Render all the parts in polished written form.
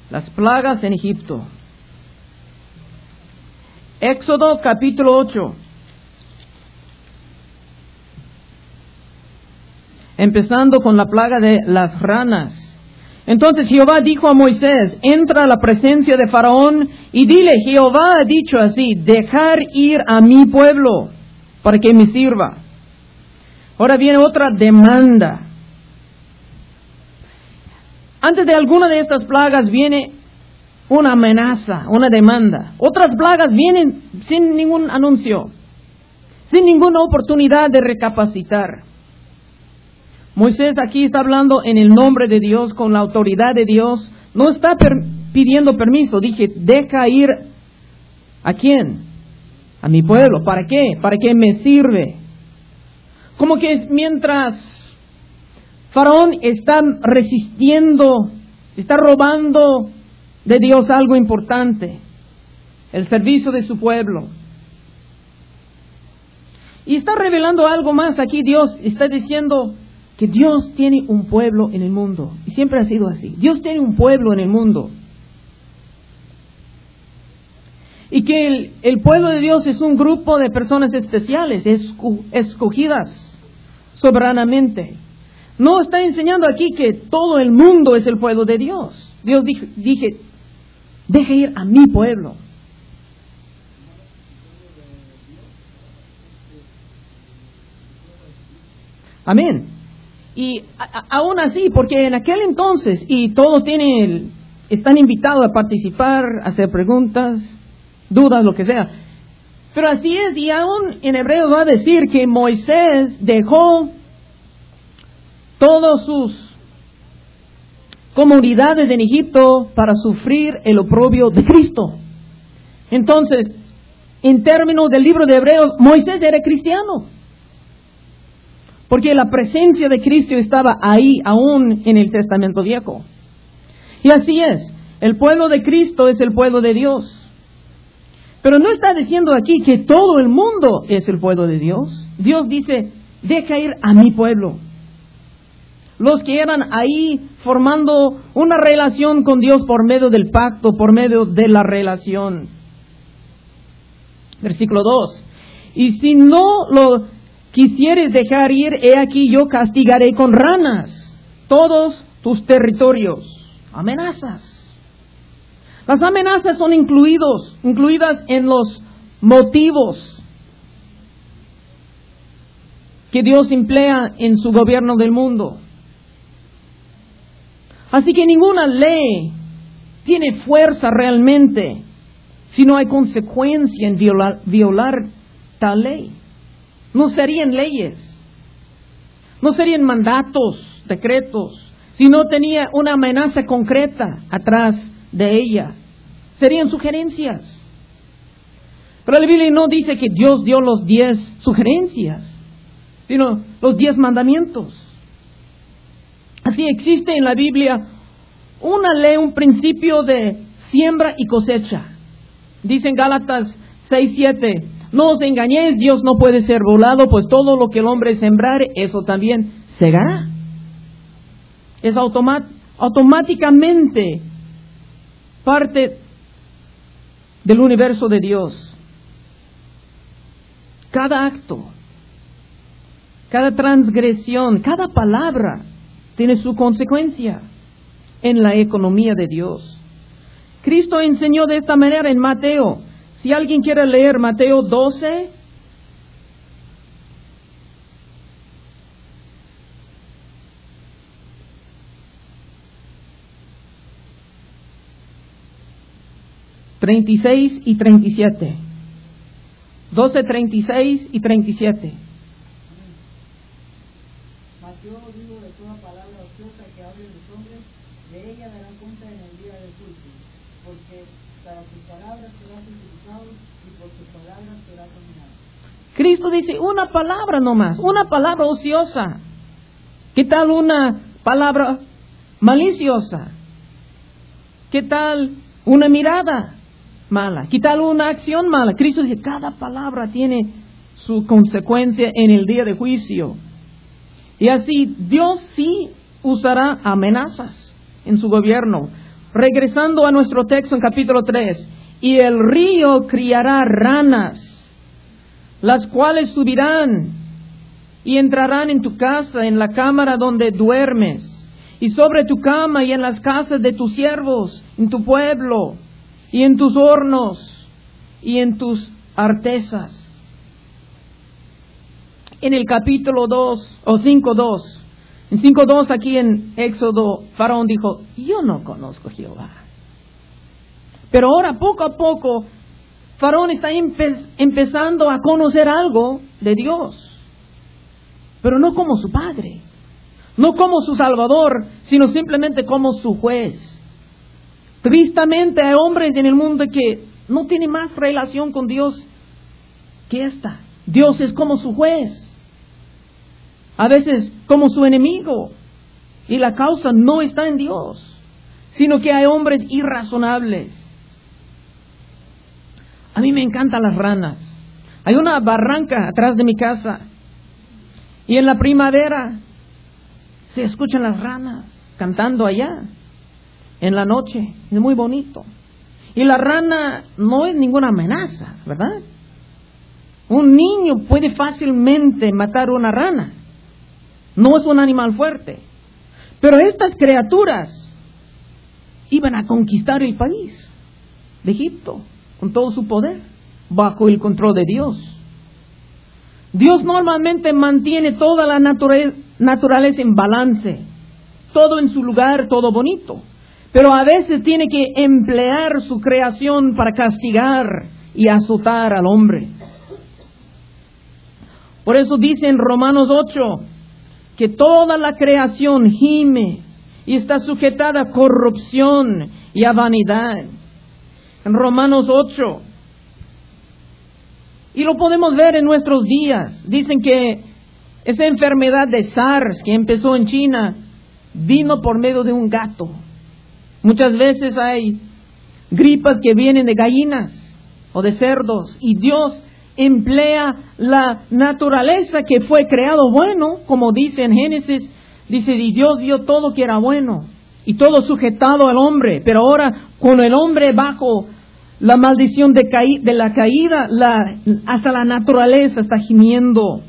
Las plagas en Egipto. Éxodo capítulo 8. Empezando con la plaga de las ranas. Entonces Jehová dijo a Moisés, entra a la presencia de Faraón y dile, Jehová ha dicho así, dejar ir a mi pueblo para que me sirva. Ahora viene otra demanda. Antes de alguna de estas plagas viene una amenaza, una demanda. Otras plagas vienen sin ningún anuncio, sin ninguna oportunidad de recapacitar. Moisés aquí está hablando en el nombre de Dios, con la autoridad de Dios. No está pidiendo permiso. Dije, deja ir ¿a quién? A mi pueblo. ¿Para qué? Para que me sirve. Como que mientras Faraón está resistiendo, está robando de Dios algo importante, el servicio de su pueblo. Y está revelando algo más aquí. Dios está diciendo que Dios tiene un pueblo en el mundo. Y siempre ha sido así. Dios tiene un pueblo en el mundo. Y que el pueblo de Dios es un grupo de personas especiales, escogidas soberanamente. No está enseñando aquí que todo el mundo es el pueblo de Dios. Dios dije, deje ir a mi pueblo. Amén. Y aún así, porque en aquel entonces, y todos están invitados a participar, a hacer preguntas, dudas, lo que sea. Pero así es, y aún en hebreo va a decir que Moisés dejó todas sus comunidades en Egipto para sufrir el oprobio de Cristo. Entonces, en términos del libro de Hebreos, Moisés era cristiano. Porque la presencia de Cristo estaba ahí aún en el Testamento Viejo. Y así es, el pueblo de Cristo es el pueblo de Dios. Pero no está diciendo aquí que todo el mundo es el pueblo de Dios. Dios dice, deja ir a mi pueblo. Los que eran ahí formando una relación con Dios por medio del pacto, por medio de la relación. Versículo 2. Y si no lo quisieres dejar ir, he aquí yo castigaré con ranas todos tus territorios. Amenazas. Las amenazas son incluidas en los motivos que Dios emplea en su gobierno del mundo. Así que ninguna ley tiene fuerza realmente si no hay consecuencia en violar tal ley. No serían leyes, no serían mandatos, decretos, si no tenía una amenaza concreta atrás de ella. Serían sugerencias. Pero la Biblia no dice que Dios dio los 10 sugerencias, sino los 10 mandamientos. Así existe en la Biblia una ley, un principio de siembra y cosecha. Dice en Gálatas 6:7, no os engañéis, Dios no puede ser burlado, pues todo lo que el hombre sembrare, eso también segará. Es automáticamente parte del universo de Dios. Cada acto, cada transgresión, cada palabra tiene su consecuencia en la economía de Dios. Cristo enseñó de esta manera en Mateo. Si alguien quiere leer Mateo 12, ...36 y 37... ...12, 36 y 37... Mas yo digo de toda palabra ociosa que hablen los hombres, de ella darán cuenta en el día del juicio, porque para sus palabras será justificado y por sus palabras será condenado. Cristo dice una palabra nomás, una palabra ociosa. ¿Qué tal una palabra maliciosa? ¿Qué tal una mirada mala? ¿Qué tal una acción mala? Cristo dice cada palabra tiene su consecuencia en el día de juicio. Y así Dios sí usará amenazas en su gobierno. regresando a nuestro texto en capítulo 3, y el río criará ranas, las cuales subirán y entrarán en tu casa, en la cámara donde duermes, y sobre tu cama y en las casas de tus siervos, en tu pueblo, y en tus hornos, y en tus artesas. En el capítulo 2, o 5:2, en 5:2 aquí en Éxodo, Faraón dijo, yo no conozco a Jehová. Pero ahora poco a poco, Faraón está empezando a conocer algo de Dios. Pero no como su padre, no como su salvador, sino simplemente como su juez. Tristemente hay hombres en el mundo que no tienen más relación con Dios que esta. Dios es como su juez, a veces como su enemigo, y la causa no está en Dios, sino que hay hombres irrazonables. A mí me encantan las ranas. Hay una barranca atrás de mi casa, y en la primavera se escuchan las ranas cantando allá, en la noche. Es muy bonito. Y la rana no es ninguna amenaza, ¿verdad? Un niño puede fácilmente matar una rana. No es un animal fuerte. Pero estas criaturas iban a conquistar el país de Egipto con todo su poder, bajo el control de Dios. Dios normalmente mantiene toda la naturaleza en balance, todo en su lugar, todo bonito. Pero a veces tiene que emplear su creación para castigar y azotar al hombre. Por eso dice en Romanos 8 que toda la creación gime y está sujetada a corrupción y a vanidad. En Romanos 8. Y lo podemos ver en nuestros días. Dicen que esa enfermedad de SARS que empezó en China vino por medio de un gato. Muchas veces hay gripas que vienen de gallinas o de cerdos, y Dios emplea la naturaleza que fue creado bueno, como dice en Génesis, dice, y Dios vio todo que era bueno, y todo sujetado al hombre, pero ahora con el hombre bajo la maldición de la caída, hasta la naturaleza está gimiendo.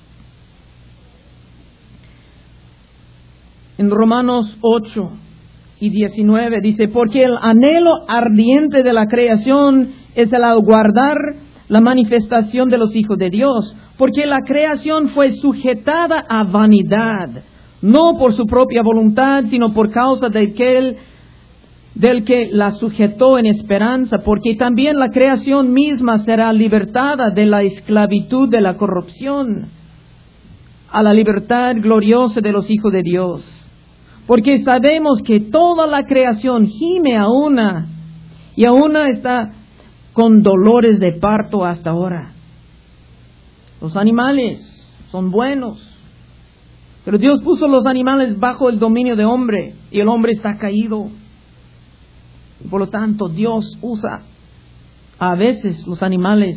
En Romanos 8 y 19 dice, porque el anhelo ardiente de la creación es el aguardar la manifestación de los hijos de Dios, porque la creación fue sujetada a vanidad, no por su propia voluntad, sino por causa del que la sujetó en esperanza, porque también la creación misma será libertada de la esclavitud de la corrupción a la libertad gloriosa de los hijos de Dios. Porque sabemos que toda la creación gime a una, y a una está con dolores de parto hasta ahora. Los animales son buenos, pero Dios puso los animales bajo el dominio del hombre, y el hombre está caído. Por lo tanto, Dios usa a veces los animales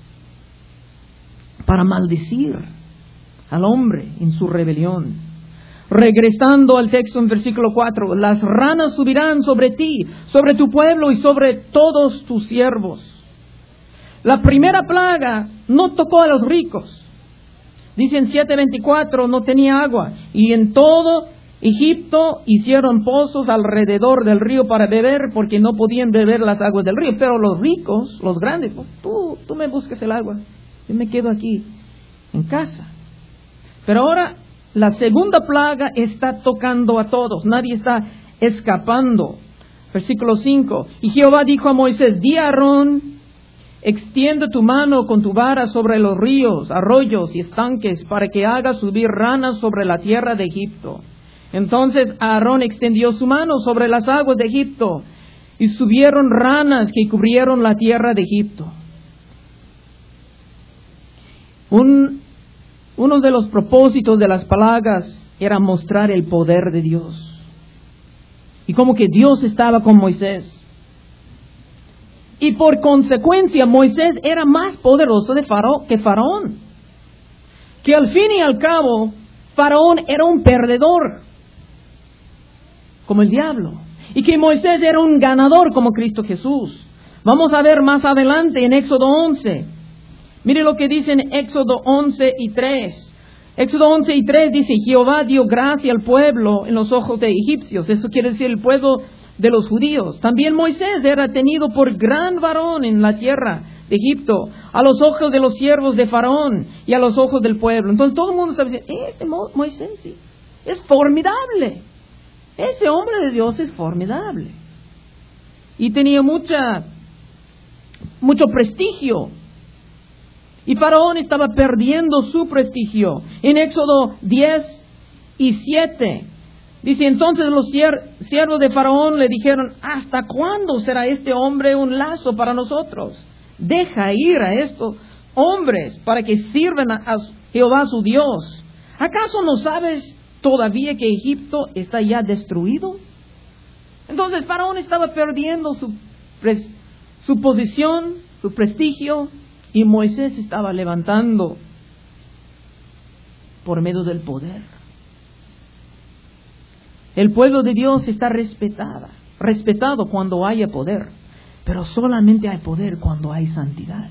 para maldecir al hombre en su rebelión. Regresando al texto en versículo 4, las ranas subirán sobre ti, sobre tu pueblo y sobre todos tus siervos. La primera plaga no tocó a los ricos. Dice en 7:24, no tenía agua, y en todo Egipto hicieron pozos alrededor del río para beber, porque no podían beber las aguas del río. Pero los ricos, los grandes, pues, tú me buscas el agua, yo me quedo aquí en casa. Pero ahora la segunda plaga está tocando a todos, nadie está escapando. Versículo 5, y Jehová dijo a Moisés, di a Aarón, extiende tu mano con tu vara sobre los ríos, arroyos y estanques, para que haga subir ranas sobre la tierra de Egipto. Entonces Aarón extendió su mano sobre las aguas de Egipto, y subieron ranas que cubrieron la tierra de Egipto. Uno de los propósitos de las plagas era mostrar el poder de Dios. Y como que Dios estaba con Moisés. Y por consecuencia Moisés era más poderoso que Faraón. Que al fin y al cabo, Faraón era un perdedor, como el diablo. y que Moisés era un ganador como Cristo Jesús. Vamos a ver más adelante en Éxodo 11. Mire lo que dice en Éxodo 11 y 3. Éxodo 11 y 3 dice, Jehová dio gracia al pueblo en los ojos de egipcios. Eso quiere decir el pueblo de los judíos. También Moisés era tenido por gran varón en la tierra de Egipto, a los ojos de los siervos de Faraón y a los ojos del pueblo. Entonces todo el mundo sabe, Moisés sí, es formidable. Ese hombre de Dios es formidable. Y tenía mucho prestigio. Y Faraón estaba perdiendo su prestigio. En Éxodo 10 y 7 dice, entonces los siervos de Faraón le dijeron, ¿hasta cuándo será este hombre un lazo para nosotros? Deja ir a estos hombres para que sirvan a Jehová su Dios. ¿Acaso no sabes todavía que Egipto está ya destruido? Entonces Faraón estaba perdiendo su posición, su prestigio, y Moisés estaba levantando por medio del poder. El pueblo de Dios está respetado cuando haya poder, pero solamente hay poder cuando hay santidad.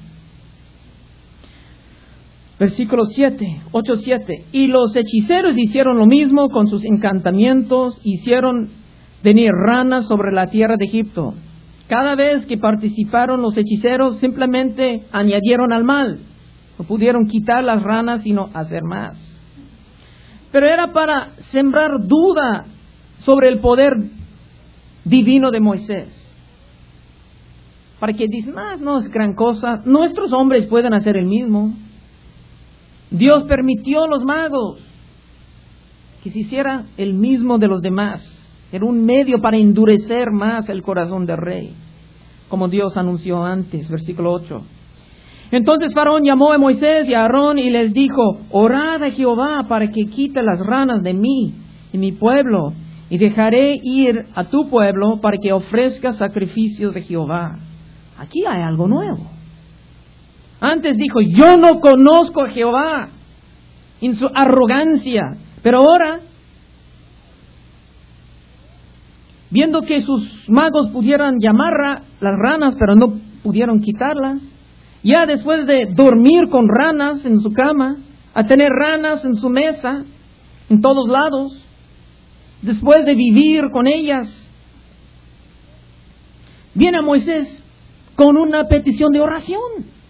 Versículo 8:7. Y los hechiceros hicieron lo mismo con sus encantamientos, hicieron venir ranas sobre la tierra de Egipto. Cada vez que participaron los hechiceros, simplemente añadieron al mal. No pudieron quitar las ranas, sino hacer más. Pero era para sembrar duda sobre el poder divino de Moisés. Para que dicen, no es gran cosa, nuestros hombres pueden hacer el mismo. Dios permitió a los magos que se hiciera el mismo de los demás. Era un medio para endurecer más el corazón del rey, como Dios anunció antes, versículo 8. Entonces Faraón llamó a Moisés y a Aarón y les dijo, orad a Jehová para que quite las ranas de mí y mi pueblo, y dejaré ir a tu pueblo para que ofrezca sacrificios de Jehová. Aquí hay algo nuevo. Antes dijo, yo no conozco a Jehová, en su arrogancia, pero ahora, viendo que sus magos pudieran llamar las ranas, pero no pudieron quitarlas, ya después de dormir con ranas en su cama, a tener ranas en su mesa, en todos lados, después de vivir con ellas, viene a Moisés con una petición de oración.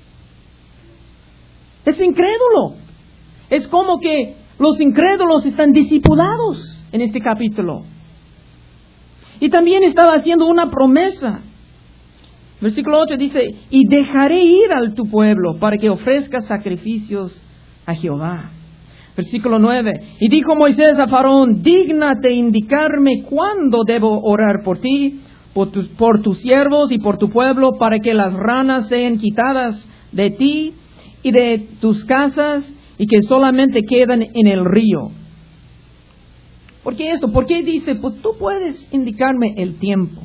Es incrédulo. Es como que los incrédulos están discipulados en este capítulo. Y también estaba haciendo una promesa. Versículo 8 dice, y dejaré ir a tu pueblo para que ofrezca sacrificios a Jehová. Versículo 9, y dijo Moisés a Faraón, dígnate indicarme cuándo debo orar por ti, por tus siervos y por tu pueblo, para que las ranas sean quitadas de ti y de tus casas, y que solamente quedan en el río. ¿Por qué esto? ¿Por qué dice, pues tú puedes indicarme el tiempo?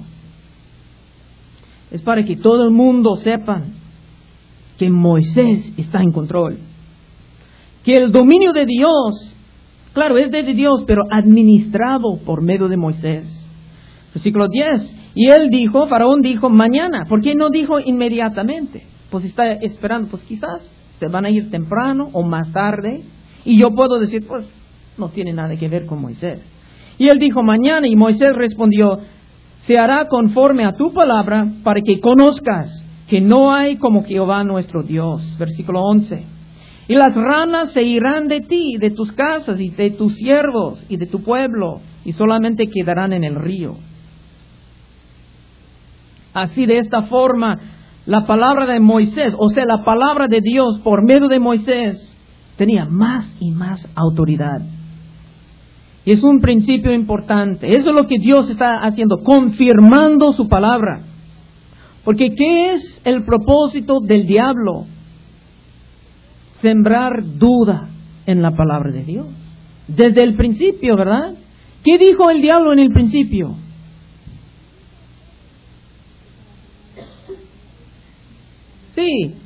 Es para que todo el mundo sepa que Moisés está en control. Que el dominio de Dios, claro, es de Dios, pero administrado por medio de Moisés. Versículo 10. Y él dijo, Faraón dijo, mañana. ¿Por qué no dijo inmediatamente? Pues está esperando, pues quizás se van a ir temprano o más tarde. Y yo puedo decir, pues no tiene nada que ver con Moisés. Y él dijo, mañana. Y Moisés respondió, se hará conforme a tu palabra para que conozcas que no hay como Jehová nuestro Dios. Versículo 11. Y las ranas se irán de ti, de tus casas y de tus siervos y de tu pueblo, y solamente quedarán en el río. Así, de esta forma, la palabra de Moisés, o sea, la palabra de Dios por medio de Moisés, tenía más y más autoridad. Y es un principio importante. Eso es lo que Dios está haciendo, confirmando su palabra. Porque ¿qué es el propósito del diablo? Sembrar duda en la palabra de Dios. Desde el principio, ¿verdad? ¿Qué dijo el diablo en el principio? Sí.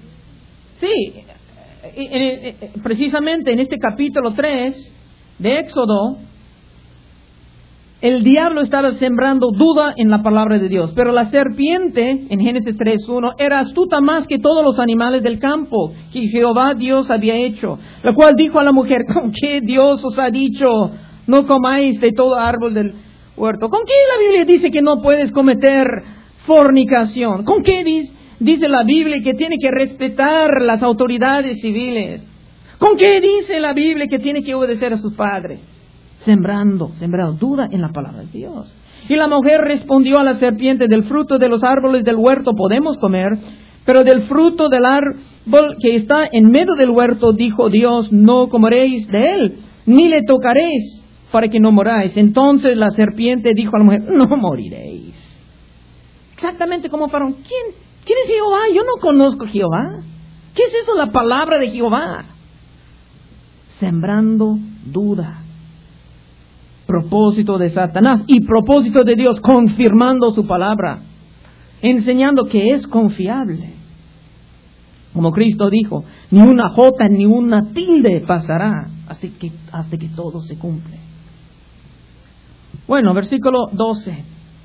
Precisamente en este capítulo 3 de Éxodo, el diablo estaba sembrando duda en la palabra de Dios. Pero la serpiente, en Génesis 3:1, era astuta más que todos los animales del campo que Jehová Dios había hecho. La cual dijo a la mujer, ¿con qué Dios os ha dicho, no comáis de todo árbol del huerto? ¿Con qué la Biblia dice que no puedes cometer fornicación? ¿Con qué dice la Biblia que tiene que respetar las autoridades civiles? ¿Con qué dice la Biblia que tiene que obedecer a sus padres? Sembrando duda en la palabra de Dios. Y la mujer respondió a la serpiente, del fruto de los árboles del huerto podemos comer, pero del fruto del árbol que está en medio del huerto, dijo Dios, no comeréis de él, ni le tocaréis, para que no moráis. Entonces la serpiente dijo a la mujer, no moriréis. Exactamente como Faraón. ¿Quién es Jehová? Yo no conozco a Jehová. ¿Qué es eso, la palabra de Jehová? Sembrando duda. Propósito de Satanás y propósito de Dios, confirmando su palabra, enseñando que es confiable. Como Cristo dijo, ni una jota ni una tilde pasará hasta que todo se cumple. Bueno, versículo 12.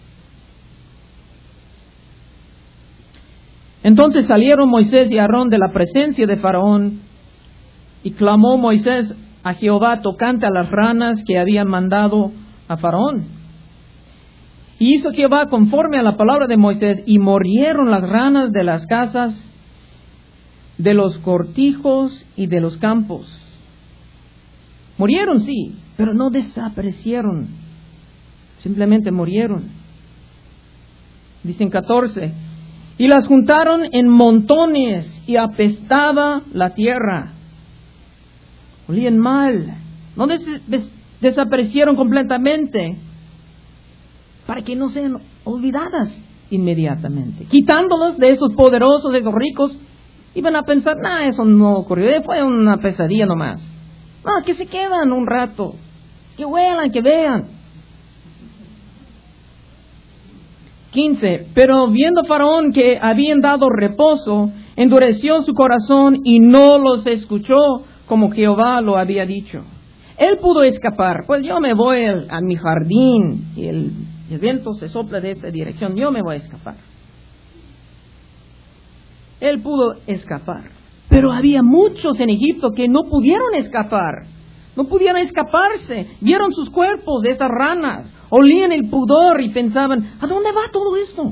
Entonces salieron Moisés y Aarón de la presencia de Faraón, y clamó Moisés a Jehová tocante a las ranas que habían mandado a Faraón. Y hizo Jehová conforme a la palabra de Moisés, y murieron las ranas de las casas, de los cortijos y de los campos. Murieron, sí, pero no desaparecieron. Simplemente murieron. Dicen 14. Y las juntaron en montones y apestaba la tierra. Olían mal. No desaparecieron completamente, para que no sean olvidadas inmediatamente. Quitándolos de esos poderosos, de esos ricos, iban a pensar, eso no ocurrió, fue una pesadilla nomás. Que se quedan un rato, que huelan, que vean. 15. Pero viendo Faraón que habían dado reposo, endureció su corazón y no los escuchó, como Jehová lo había dicho. Él pudo escapar, pues yo me voy a mi jardín y el viento se sopla de esta dirección, yo me voy a escapar. Él pudo escapar, pero había muchos en Egipto que no pudieron escapar, no pudieron escaparse, vieron sus cuerpos de esas ranas, olían el pudor y pensaban, ¿a dónde va todo esto?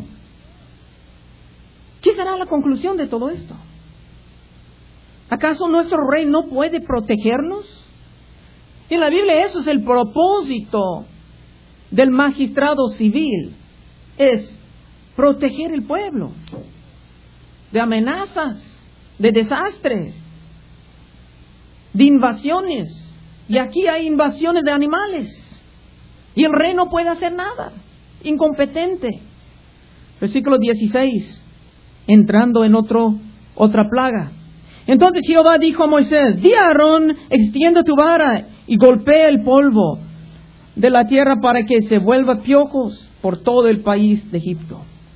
¿Qué será la conclusión de todo esto? ¿Acaso nuestro rey no puede protegernos? En la Biblia eso es el propósito del magistrado civil, es proteger el pueblo de amenazas, de desastres, de invasiones. Y aquí hay invasiones de animales. Y el rey no puede hacer nada, incompetente. Versículo 16, entrando en otra plaga. Entonces Jehová dijo a Moisés, di a Aarón, extiende tu vara y golpea el polvo de la tierra para que se vuelva piojos por todo el país de Egipto.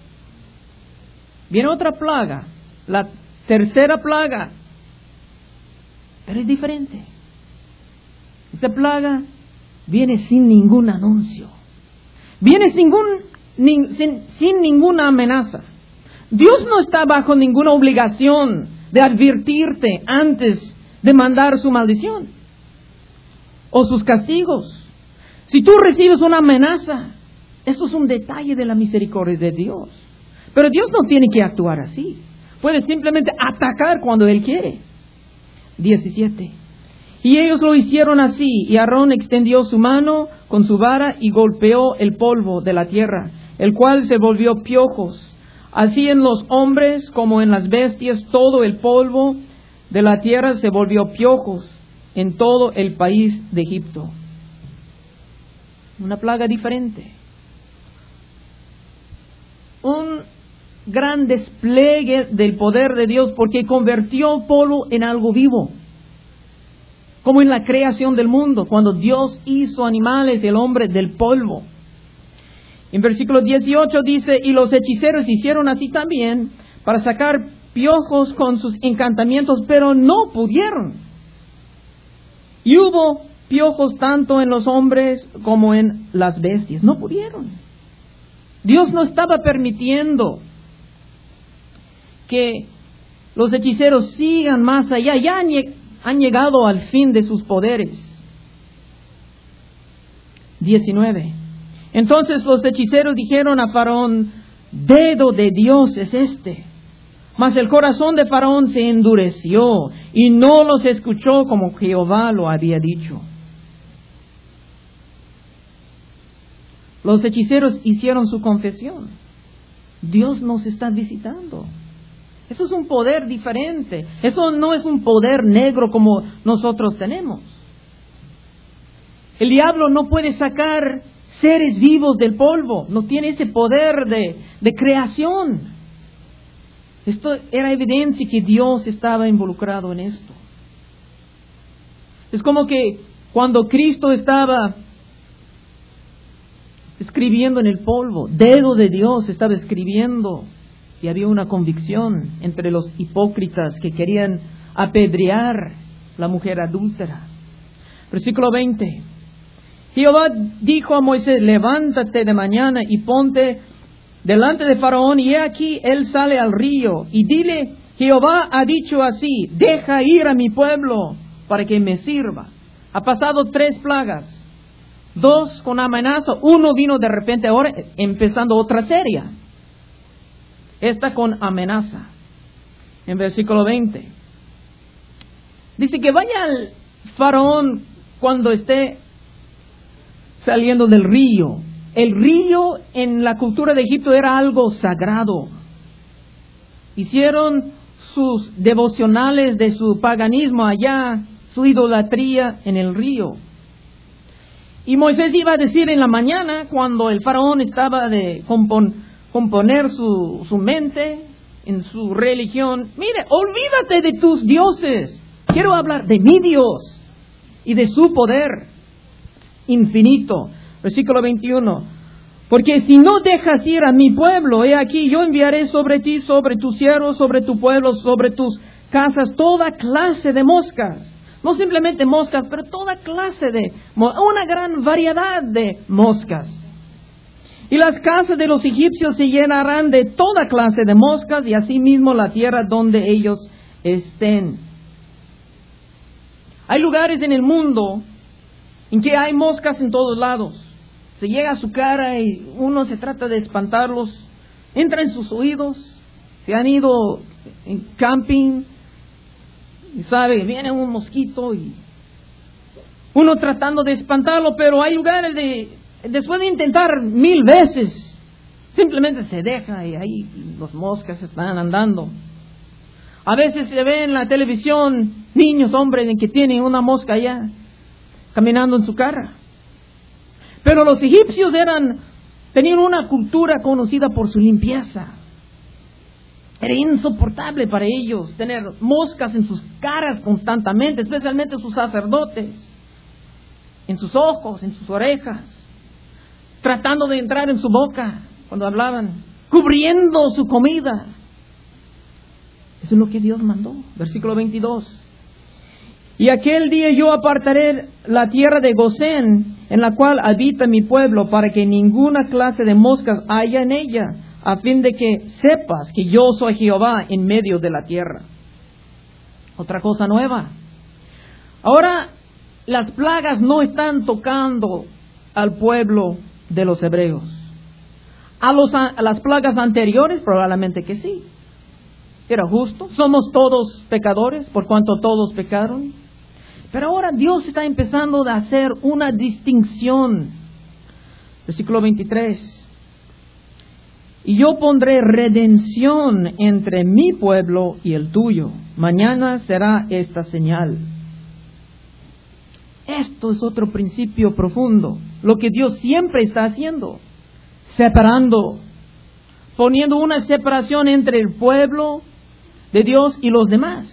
Viene otra plaga, la tercera plaga, pero es diferente. Esta plaga viene sin ningún anuncio, viene sin ninguna amenaza. Dios no está bajo ninguna obligación de advertirte antes de mandar su maldición o sus castigos. Si tú recibes una amenaza, esto es un detalle de la misericordia de Dios. Pero Dios no tiene que actuar así. Puede simplemente atacar cuando Él quiere. 17. Y ellos lo hicieron así, y Aarón extendió su mano con su vara y golpeó el polvo de la tierra, el cual se volvió piojos. Así en los hombres como en las bestias, todo el polvo de la tierra se volvió piojos en todo el país de Egipto. Una plaga diferente. Un gran despliegue del poder de Dios, porque convirtió polvo en algo vivo. Como en la creación del mundo, cuando Dios hizo animales y el hombre del polvo. En versículo 18 dice, y los hechiceros hicieron así también para sacar piojos con sus encantamientos, pero no pudieron. Y hubo piojos tanto en los hombres como en las bestias. No pudieron. Dios no estaba permitiendo que los hechiceros sigan más allá. Ya han llegado al fin de sus poderes. 19. Entonces los hechiceros dijeron a Faraón: dedo de Dios es este. Mas el corazón de Faraón se endureció y no los escuchó como Jehová lo había dicho. Los hechiceros hicieron su confesión. Dios nos está visitando. Eso es un poder diferente. Eso no es un poder negro como nosotros tenemos. El diablo no puede sacar seres vivos del polvo. No tiene ese poder de creación. Esto era evidencia que Dios estaba involucrado en esto. Es como que cuando Cristo estaba escribiendo en el polvo, dedo de Dios estaba escribiendo, y había una convicción entre los hipócritas que querían apedrear la mujer adúltera. Versículo 20. Jehová dijo a Moisés: levántate de mañana y ponte delante de Faraón, y he aquí él sale al río, y dile: Jehová ha dicho así, deja ir a mi pueblo para que me sirva. Ha pasado 3 plagas, 2 con amenaza, 1 vino de repente, ahora empezando otra serie. Esta con amenaza. En versículo 20. Dice que vaya al Faraón cuando esté saliendo del río. El río en la cultura de Egipto era algo sagrado. Hicieron sus devocionales de su paganismo allá, su idolatría en el río. Y Moisés iba a decir en la mañana, cuando el faraón estaba de componer su mente en su religión: mire, olvídate de tus dioses. Quiero hablar de mi Dios y de su poder infinito. Versículo 21. Porque si no dejas ir a mi pueblo, he aquí yo enviaré sobre ti, sobre tus siervos, sobre tu pueblo, sobre tus casas, toda clase de moscas. No simplemente moscas, pero toda clase una gran variedad de moscas. Y las casas de los egipcios se llenarán de toda clase de moscas, y asimismo la tierra donde ellos estén. Hay lugares en el mundo en que hay moscas en todos lados. Se llega a su cara y uno se trata de espantarlos. Entra en sus oídos. Se han ido en camping y sabe, viene un mosquito y uno tratando de espantarlo, pero hay lugares después de intentar 1000 veces, simplemente se deja y ahí los moscas están andando. A veces se ve en la televisión niños, hombres, que tienen una mosca allá caminando en su cara. Pero los egipcios tenían una cultura conocida por su limpieza. Era insoportable para ellos tener moscas en sus caras constantemente, especialmente sus sacerdotes, en sus ojos, en sus orejas, tratando de entrar en su boca cuando hablaban, cubriendo su comida. Eso es lo que Dios mandó. Versículo 22. Y aquel día yo apartaré la tierra de Gosén, en la cual habita mi pueblo, para que ninguna clase de moscas haya en ella, a fin de que sepas que yo soy Jehová en medio de la tierra. Otra cosa nueva. Ahora las plagas no están tocando al pueblo de los hebreos. A las plagas anteriores probablemente que sí. Era justo. Somos todos pecadores por cuanto todos pecaron. Pero ahora Dios está empezando a hacer una distinción. Versículo 23. Y yo pondré redención entre mi pueblo y el tuyo. Mañana será esta señal. Esto es otro principio profundo. Lo que Dios siempre está haciendo. Separando. Poniendo una separación entre el pueblo de Dios y los demás.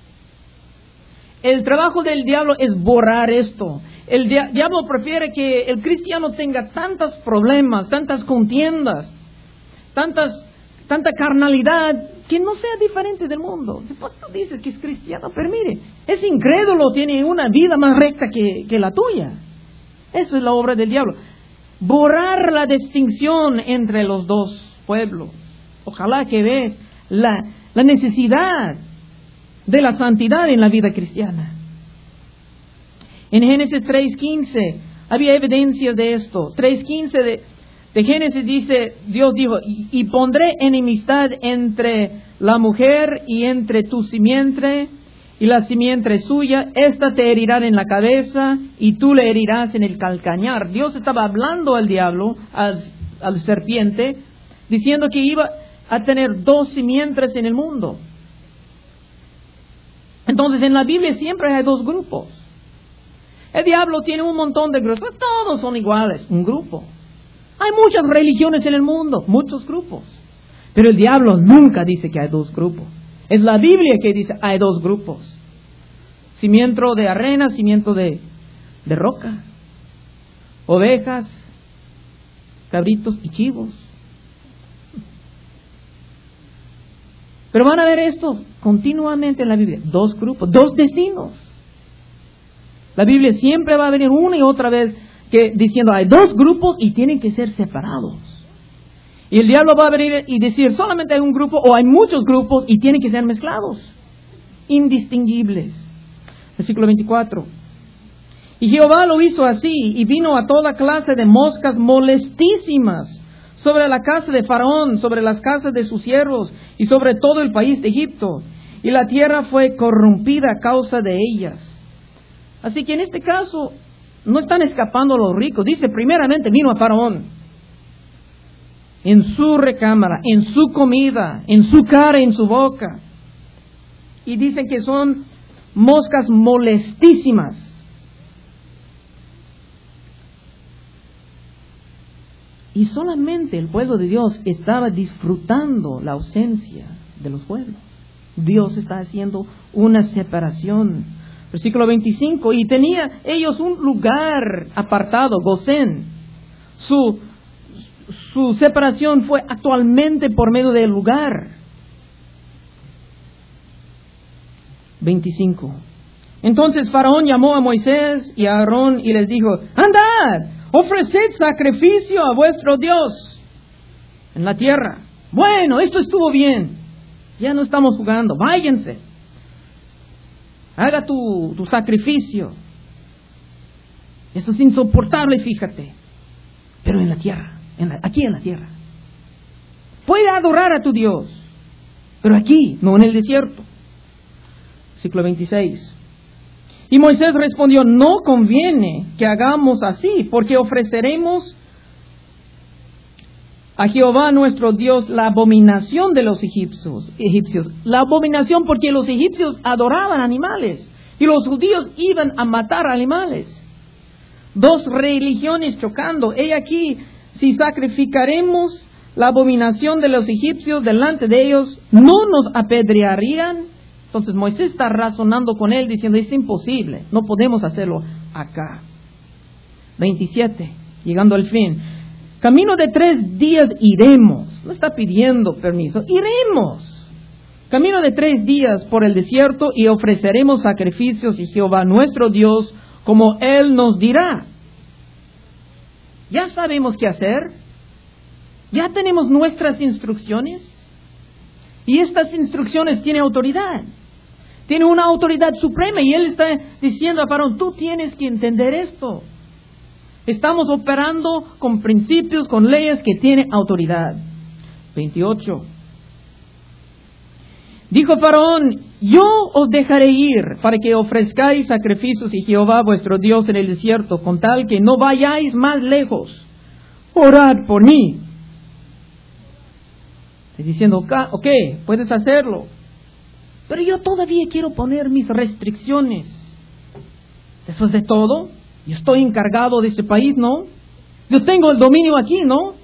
El trabajo del diablo es borrar esto. El diablo prefiere que el cristiano tenga tantos problemas, tantas contiendas, tantas tanta carnalidad, que no sea diferente del mundo. Después tú dices que es cristiano, pero mire, es incrédulo, tiene una vida más recta que la tuya. Eso es la obra del diablo. Borrar la distinción entre los dos pueblos. Ojalá que veas la necesidad de la santidad en la vida cristiana. En Génesis 3:15 había evidencia de esto. 3:15 de Génesis dice, Dios dijo, y pondré enemistad entre la mujer y entre tu simiente y la simiente suya, esta te herirá en la cabeza y tú le herirás en el calcañar. Dios estaba hablando al diablo, al serpiente, diciendo que iba a tener dos simientes en el mundo. Entonces en la Biblia siempre hay dos grupos. El diablo tiene un montón de grupos, todos son iguales, un grupo. Hay muchas religiones en el mundo, muchos grupos. Pero el diablo nunca dice que hay dos grupos. Es la Biblia que dice hay dos grupos. Cimiento de arena, cimiento de roca. Ovejas, cabritos y chivos. Pero van a ver esto continuamente en la Biblia. Dos grupos, dos destinos. La Biblia siempre va a venir una y otra vez diciendo hay dos grupos y tienen que ser separados. Y el diablo va a venir y decir solamente hay un grupo o hay muchos grupos y tienen que ser mezclados, indistinguibles. Versículo 24. Y Jehová lo hizo así, y vino a toda clase de moscas molestísimas sobre la casa de Faraón, sobre las casas de sus siervos y sobre todo el país de Egipto. Y la tierra fue corrompida a causa de ellas. Así que en este caso no están escapando los ricos. Dice, primeramente vino a Faraón. En su recámara, en su comida, en su cara, en su boca. Y dicen que son moscas molestísimas. Y solamente el pueblo de Dios estaba disfrutando la ausencia de los pueblos. Dios está haciendo una separación. Versículo 25. Y tenía ellos un lugar apartado, Gosén. Su separación fue actualmente por medio del lugar. 25. Entonces Faraón llamó a Moisés y a Aarón y les dijo, andad, ofreced sacrificio a vuestro Dios en la tierra. Bueno, esto estuvo bien. Ya no estamos jugando, váyanse. Haga tu sacrificio. Esto es insoportable, fíjate. Pero en la tierra, aquí en la tierra. Puede adorar a tu Dios, pero aquí, no en el desierto. Versículo 26. Y Moisés respondió, no conviene que hagamos así, porque ofreceremos a Jehová nuestro Dios la abominación de los egipcios. La abominación porque los egipcios adoraban animales y los judíos iban a matar animales. Dos religiones chocando. He aquí, si sacrificaremos la abominación de los egipcios delante de ellos, ¿no nos apedrearían? Entonces Moisés está razonando con él diciendo, es imposible, no podemos hacerlo acá. 27, llegando al fin. Camino de 3 días iremos. No está pidiendo permiso, iremos. Camino de 3 días por el desierto y ofreceremos sacrificios a Jehová nuestro Dios como Él nos dirá. Ya sabemos qué hacer. Ya tenemos nuestras instrucciones. Y estas instrucciones tienen autoridad. Tiene una autoridad suprema y Él está diciendo a Faraón, tú tienes que entender esto. Estamos operando con principios, con leyes que tienen autoridad. 28. Dijo Faraón, yo os dejaré ir para que ofrezcáis sacrificios a Jehová vuestro Dios en el desierto, con tal que no vayáis más lejos. Orad por mí. Está diciendo, ok, puedes hacerlo. Pero yo todavía quiero poner mis restricciones. Después de todo, yo estoy encargado de ese país, ¿no? Yo tengo el dominio aquí, ¿no?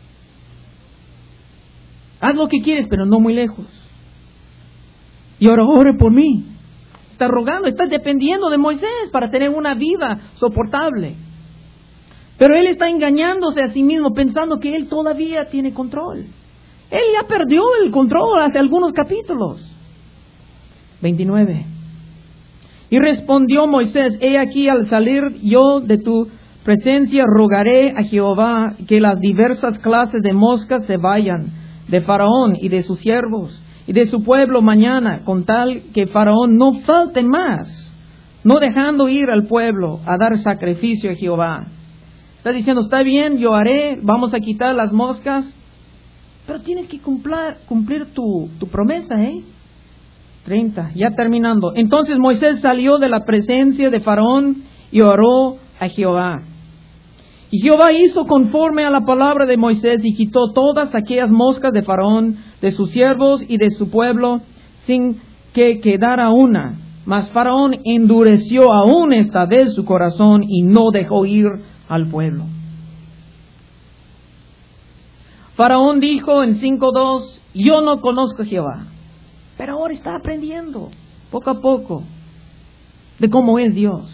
Haz lo que quieres, pero no muy lejos. Y ahora ore por mí. Está rogando, está dependiendo de Moisés para tener una vida soportable. Pero él está engañándose a sí mismo, pensando que él todavía tiene control. Él ya perdió el control hace algunos capítulos. 29. Y respondió Moisés, he aquí al salir yo de tu presencia rogaré a Jehová que las diversas clases de moscas se vayan de Faraón y de sus siervos y de su pueblo mañana, con tal que Faraón no falte más, no dejando ir al pueblo a dar sacrificio a Jehová. Está diciendo, está bien, yo haré, vamos a quitar las moscas, pero tienes que cumplir tu promesa, 30, ya terminando. Entonces Moisés salió de la presencia de Faraón y oró a Jehová. Y Jehová hizo conforme a la palabra de Moisés y quitó todas aquellas moscas de Faraón, de sus siervos y de su pueblo, sin que quedara una. Mas Faraón endureció aún esta vez su corazón y no dejó ir al pueblo. Faraón dijo en 5:2, yo no conozco a Jehová. Pero ahora está aprendiendo, poco a poco, de cómo es Dios.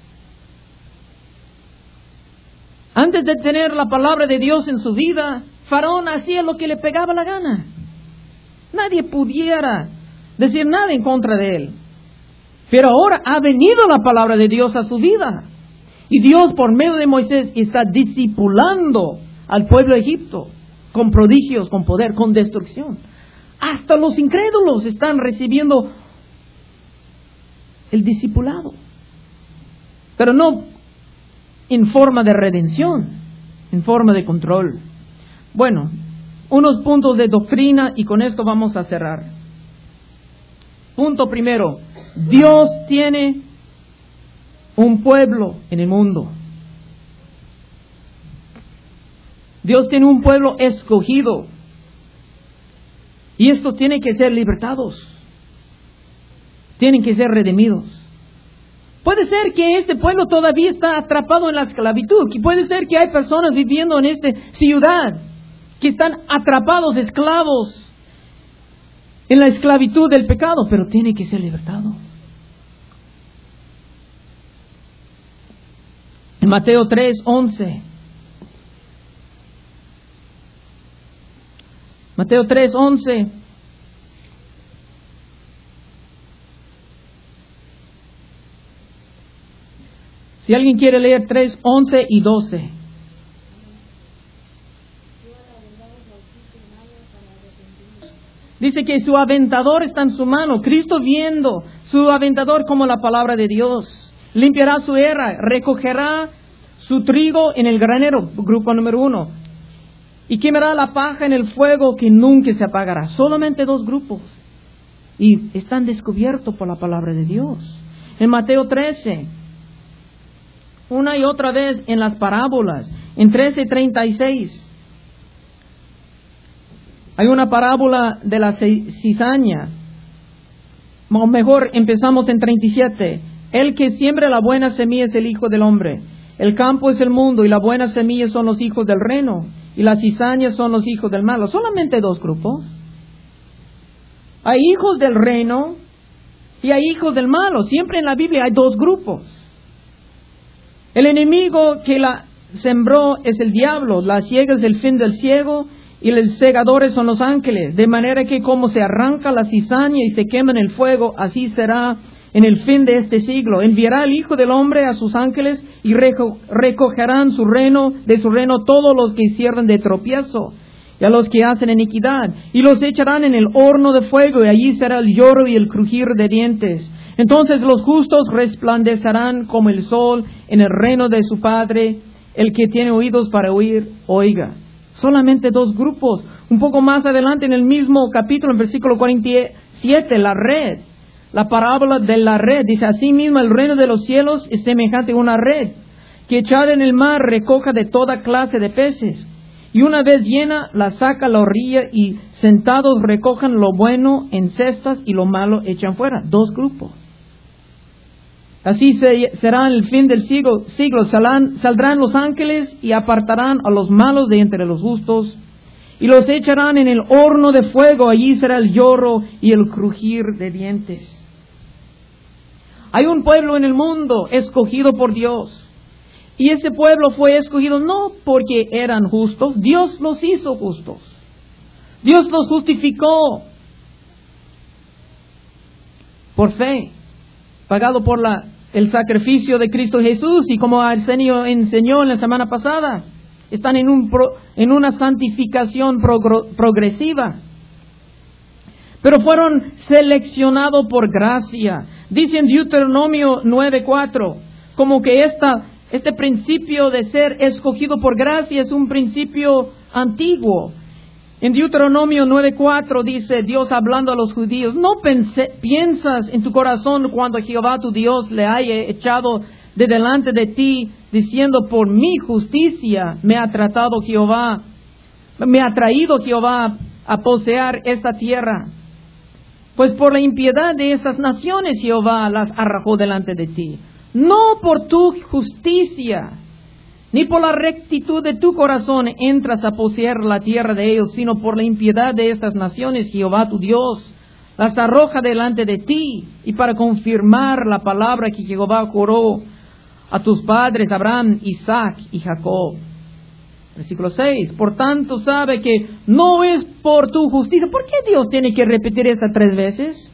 Antes de tener la palabra de Dios en su vida, Faraón hacía lo que le pegaba la gana. Nadie pudiera decir nada en contra de él. Pero ahora ha venido la palabra de Dios a su vida. Y Dios, por medio de Moisés, está discipulando al pueblo de Egipto, con prodigios, con poder, con destrucción. Hasta los incrédulos están recibiendo el discipulado. Pero no en forma de redención, en forma de control. Bueno, unos puntos de doctrina y con esto vamos a cerrar. Punto primero, Dios tiene un pueblo en el mundo. Dios tiene un pueblo escogido. Y estos tienen que ser libertados. Tienen que ser redimidos. Puede ser que este pueblo todavía está atrapado en la esclavitud. Y puede ser que hay personas viviendo en esta ciudad que están atrapados, esclavos, en la esclavitud del pecado. Pero tiene que ser libertado. En Mateo 3:11. Mateo 3:11. Si alguien quiere leer 3:11 y 12. Dice que su aventador está en su mano. Cristo viendo su aventador como la palabra de Dios. Limpiará su era, recogerá su trigo en el granero, grupo número 1. Y quemará la paja en el fuego que nunca se apagará. Solamente 2 grupos. Y están descubiertos por la palabra de Dios. En Mateo 13, una y otra vez en las parábolas, en 13:36, hay una parábola de la cizaña. O mejor, empezamos en 37. El que siembra la buena semilla es el Hijo del Hombre. El campo es el mundo y la buena semilla son los hijos del reino. Y las cizañas son los hijos del malo. Solamente 2 grupos. Hay hijos del reino y hay hijos del malo. Siempre en la Biblia hay 2 grupos. El enemigo que la sembró es el diablo. La siega es el fin del ciego y los segadores son los ángeles. De manera que como se arranca la cizaña y se quema en el fuego, así será en el fin de este siglo. Enviará el Hijo del Hombre a sus ángeles y recogerán de su reino todos los que sirven de tropiezo y a los que hacen iniquidad, y los echarán en el horno de fuego, y allí será el lloro y el crujir de dientes. Entonces los justos resplandecerán como el sol en el reino de su Padre. El que tiene oídos para oír, oiga. Solamente 2 grupos. Un poco más adelante en el mismo capítulo, en versículo 47, la red. La parábola de la red dice: asimismo el reino de los cielos es semejante a una red que echada en el mar recoja de toda clase de peces, y una vez llena la saca a la orilla, y sentados recojan lo bueno en cestas y lo malo echan fuera. 2 grupos. Así será en el fin del siglo. Saldrán los ángeles y apartarán a los malos de entre los justos y los echarán en el horno de fuego. Allí será el lloro y el crujir de dientes. Hay un pueblo en el mundo escogido por Dios. Y ese pueblo fue escogido no porque eran justos. Dios los hizo justos. Dios los justificó por fe, pagado por el sacrificio de Cristo Jesús, y como Arsenio enseñó en la semana pasada, están en una santificación progresiva. Pero fueron seleccionados por gracia. Dice en Deuteronomio 9:4, como que este principio de ser escogido por gracia es un principio antiguo. En Deuteronomio 9:4 dice Dios hablando a los judíos: no piensas en tu corazón cuando Jehová tu Dios le haya echado de delante de ti, diciendo: por mi justicia me ha traído Jehová a poseer esta tierra. Pues por la impiedad de esas naciones Jehová las arrojó delante de ti. No por tu justicia, ni por la rectitud de tu corazón entras a poseer la tierra de ellos, sino por la impiedad de estas naciones Jehová tu Dios las arroja delante de ti, y para confirmar la palabra que Jehová juró a tus padres Abraham, Isaac y Jacob. Versículo 6. Por tanto sabe que no es por tu justicia. ¿Por qué Dios tiene que repetir esto 3 veces?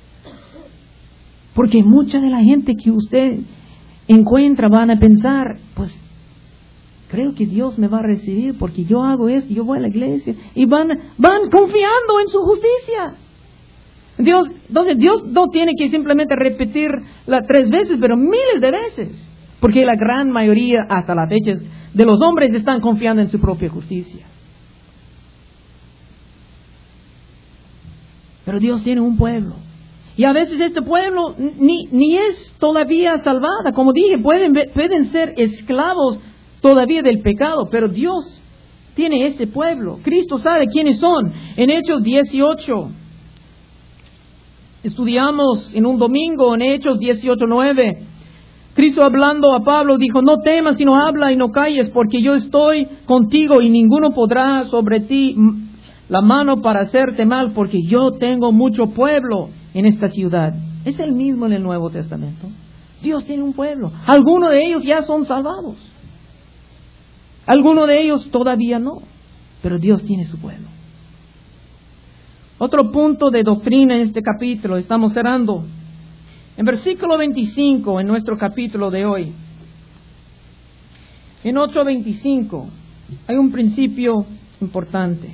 Porque mucha de la gente que usted encuentra van a pensar: pues creo que Dios me va a recibir porque yo hago esto, yo voy a la iglesia, y van confiando en su justicia. Entonces Dios no tiene que simplemente repetirla 3 veces, pero miles de veces, porque la gran mayoría hasta la fecha de los hombres están confiando en su propia justicia. Pero Dios tiene un pueblo, y a veces este pueblo ni es todavía salvada. Como dije, pueden ser esclavos todavía del pecado, pero Dios tiene ese pueblo. Cristo sabe quiénes son. En Hechos 18, estudiamos en un domingo, en Hechos 18:9, Cristo hablando a Pablo dijo: no temas, sino habla y no calles, porque yo estoy contigo, y ninguno podrá sobre ti la mano para hacerte mal, porque yo tengo mucho pueblo en esta ciudad. Es el mismo en el Nuevo Testamento. Dios tiene un pueblo. Algunos de ellos ya son salvados, algunos de ellos todavía no, pero Dios tiene su pueblo. Otro punto de doctrina en este capítulo, estamos cerrando. En versículo 25, en nuestro capítulo de hoy, en 8:25, hay un principio importante.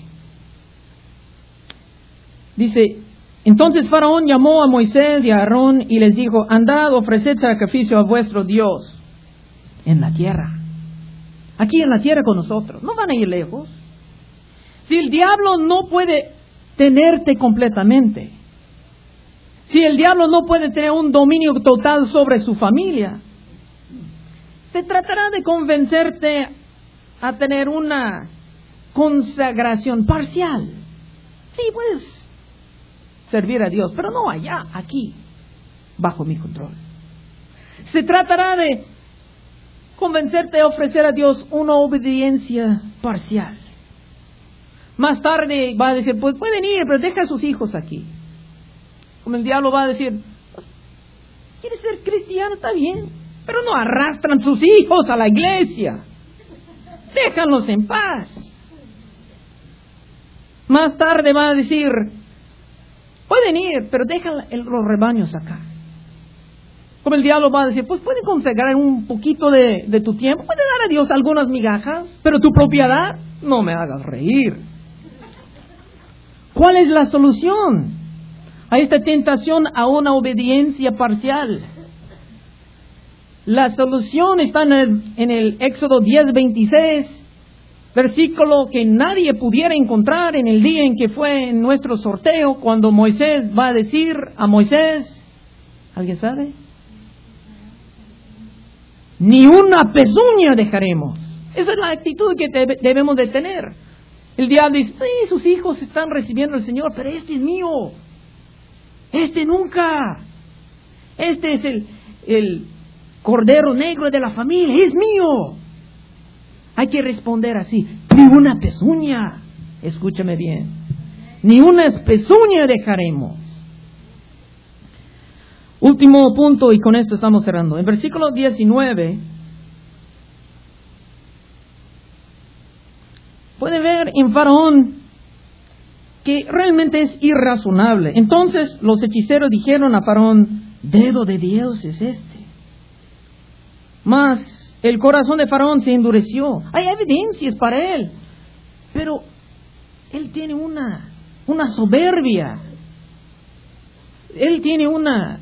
Dice: entonces Faraón llamó a Moisés y a Aarón y les dijo: andad, ofreced sacrificio a vuestro Dios en la tierra. Aquí en la tierra con nosotros, no van a ir lejos. Si el diablo no puede tenerte completamente, si el diablo no puede tener un dominio total sobre su familia, se tratará de convencerte a tener una consagración parcial. Sí, puedes servir a Dios, pero no allá, aquí, bajo mi control. Se tratará de convencerte a ofrecer a Dios una obediencia parcial. Más tarde va a decir: pues pueden ir, pero deja a sus hijos aquí. Como el diablo va a decir: ¿quieres ser cristiano? Está bien, pero no arrastran sus hijos a la iglesia. Déjalos en paz. Más tarde va a decir: pueden ir, pero dejan los rebaños acá. Como el diablo va a decir: pues pueden consagrar un poquito de tu tiempo, pueden dar a Dios algunas migajas, pero tu propiedad, no me hagas reír. ¿Cuál es la solución a esta tentación a una obediencia parcial? La solución está en el Éxodo 10:26, versículo que nadie pudiera encontrar en el día en que fue en nuestro sorteo, cuando Moisés va a decir a Moisés, ¿alguien sabe? Ni una pezuña dejaremos. Esa es la actitud que debemos de tener. El diablo dice: sí, sus hijos están recibiendo al Señor, pero este es mío. Este nunca. Este es el cordero negro de la familia, es mío. Hay que responder así: ni una pezuña. Escúchame bien. Ni una pezuña dejaremos. Último punto, y con esto estamos cerrando. En versículo 19, pueden ver en Faraón que realmente es irrazonable. Entonces los hechiceros dijeron a Faraón, dedo de Dios es este. Mas el corazón de Faraón se endureció. Hay evidencias para él, pero él tiene una soberbia. Él tiene una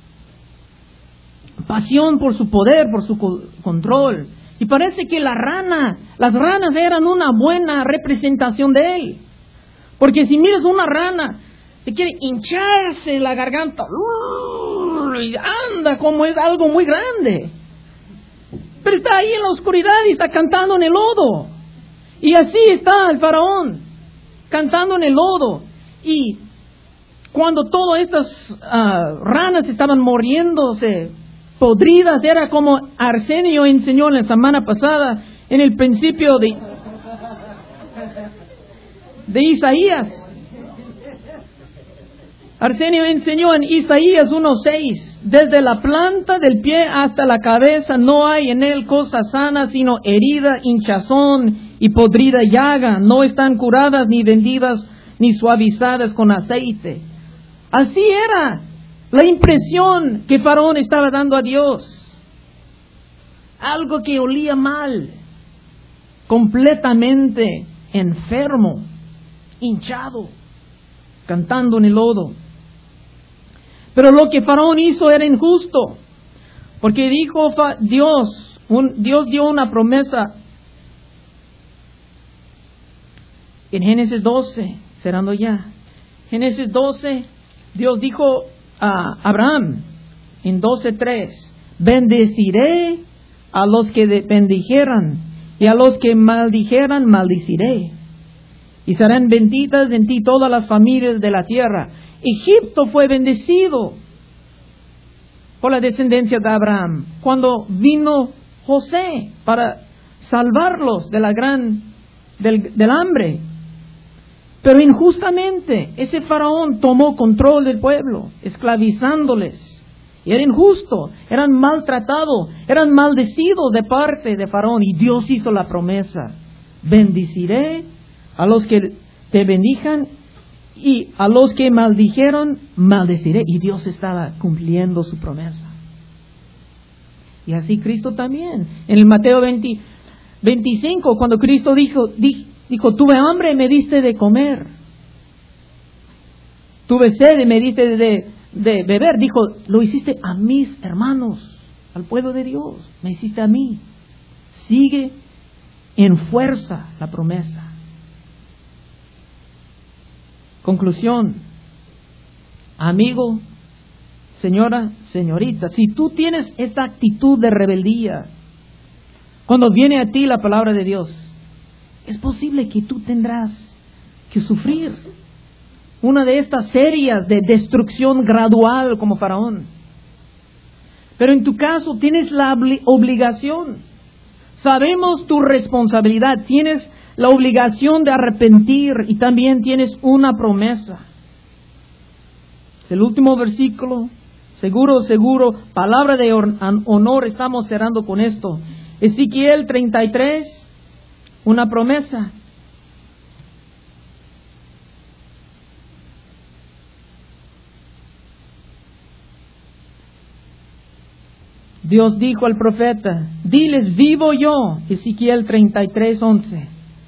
pasión por su poder, por su control. Y parece que las ranas eran una buena representación de él. Porque si miras una rana, se quiere hincharse la garganta, y anda como es algo muy grande. Pero está ahí en la oscuridad y está cantando en el lodo. Y así está el faraón, cantando en el lodo. Y cuando todas estas ranas estaban muriéndose, podridas, era como Arsenio enseñó en la semana pasada, en el principio de Isaías. Arsenio enseñó en Isaías 1:6, desde la planta del pie hasta la cabeza no hay en él cosa sana, sino herida, hinchazón y podrida llaga. No están curadas ni vendidas ni suavizadas con aceite. Así era la impresión que Faraón estaba dando a Dios. Algo que olía mal, completamente enfermo, hinchado, cantando en el lodo. Pero lo que Faraón hizo era injusto, porque dijo Dios dio una promesa en Génesis 12, cerrando ya. Génesis 12, Dios dijo a Abraham en 12:3, bendeciré a los que bendijeran y a los que maldijeran maldiciré. Y serán benditas en ti todas las familias de la tierra. Egipto fue bendecido por la descendencia de Abraham cuando vino José para salvarlos de del hambre. Pero injustamente ese faraón tomó control del pueblo, esclavizándoles. Y era injusto, eran maltratados, eran maldecidos de parte de faraón. Y Dios hizo la promesa, bendeciré a los que te bendijan y a los que maldijeron, maldeciré. Y Dios estaba cumpliendo su promesa. Y así Cristo también. En el Mateo 25, cuando Cristo dijo, tuve hambre y me diste de comer. Tuve sed y me diste de beber. Dijo, lo hiciste a mis hermanos, al pueblo de Dios. Me hiciste a mí. Sigue en fuerza la promesa. Conclusión, amigo, señora, señorita, si tú tienes esta actitud de rebeldía, cuando viene a ti la palabra de Dios, es posible que tú tendrás que sufrir una de estas series de destrucción gradual como Faraón. Pero en tu caso tienes la obligación, sabemos tu responsabilidad, tienes la obligación de arrepentir y también tienes una promesa. Es el último versículo, seguro, palabra de honor, estamos cerrando con esto. Ezequiel 33, una promesa. Dios dijo al profeta, diles, vivo yo, Ezequiel 33:11.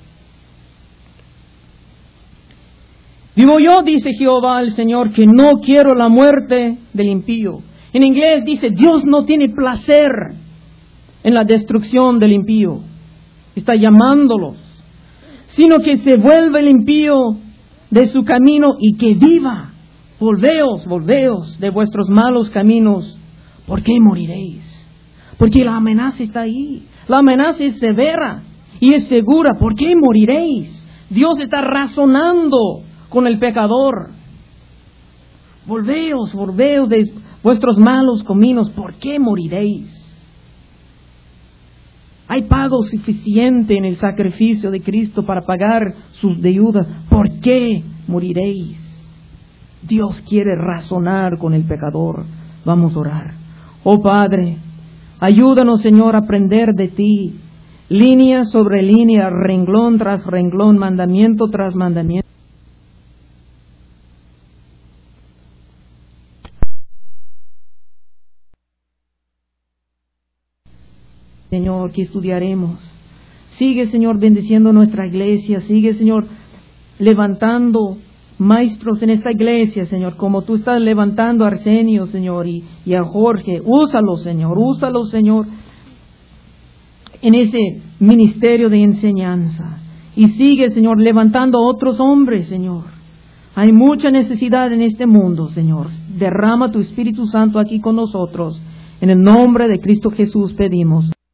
Vivo yo, dice Jehová el Señor, que no quiero la muerte del impío. En inglés dice, Dios no tiene placer en la destrucción del impío. Está llamándolos. Sino que se vuelva el impío de su camino y que viva. Volveos de vuestros malos caminos. ¿Por qué moriréis? Porque la amenaza está ahí. La amenaza es severa y es segura. ¿Por qué moriréis? Dios está razonando con el pecador. Volveos de vuestros malos caminos. ¿Por qué moriréis? Hay pago suficiente en el sacrificio de Cristo para pagar sus deudas. ¿Por qué moriréis? Dios quiere razonar con el pecador. Vamos a orar. Oh Padre, ayúdanos, Señor, a aprender de ti, línea sobre línea, renglón tras renglón, mandamiento tras mandamiento. Señor, que estudiaremos. Sigue, Señor, bendiciendo nuestra iglesia. Sigue, Señor, levantando maestros en esta iglesia, Señor, como tú estás levantando a Arsenio, Señor, y a Jorge. Úsalo, Señor, en ese ministerio de enseñanza. Y sigue, Señor, levantando a otros hombres, Señor. Hay mucha necesidad en este mundo, Señor. Derrama tu Espíritu Santo aquí con nosotros. En el nombre de Cristo Jesús pedimos.